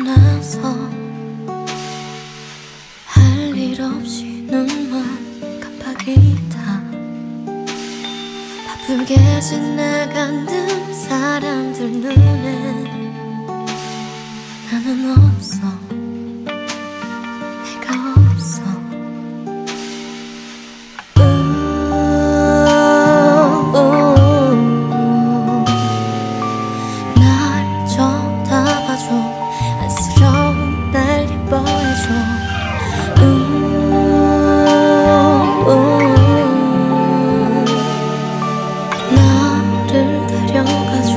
나서 할 일 없이 눈만 깜빡이다. 바쁘게 지나가는 사람들 눈에 나는 없어. 내가 없어. 날 쳐다봐줘. 안쓰러운 날 예뻐해줘. 나를 데려가줘.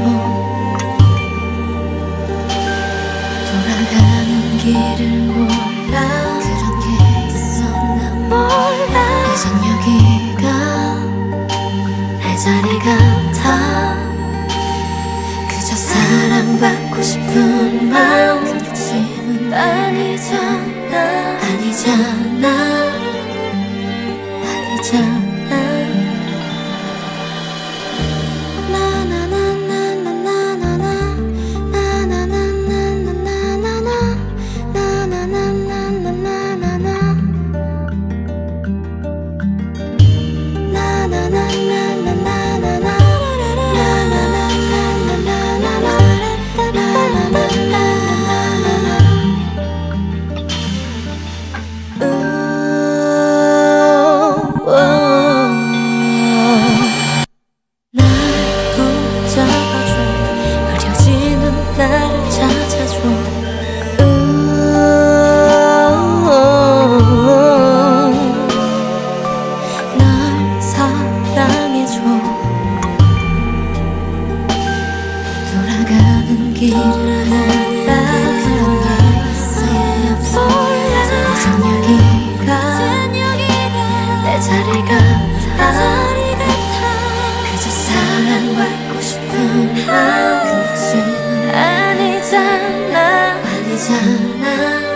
돌아가는 길을 몰라. 그런 게 있어 난 몰라. 이젠 여기가 내 자리 같아. 그저 사랑받고 싶은 마음. 그 욕심은 아니잖아. 아니잖아. 아니잖아. 나를 찾아줘. 날 사랑해줘. 돌아가는 길을 몰라. 그런 게 있어 몰라. 이젠 여기가 내 자리 같아. 그저 사랑받고 싶은 마음. 아니잖아. 아니잖아.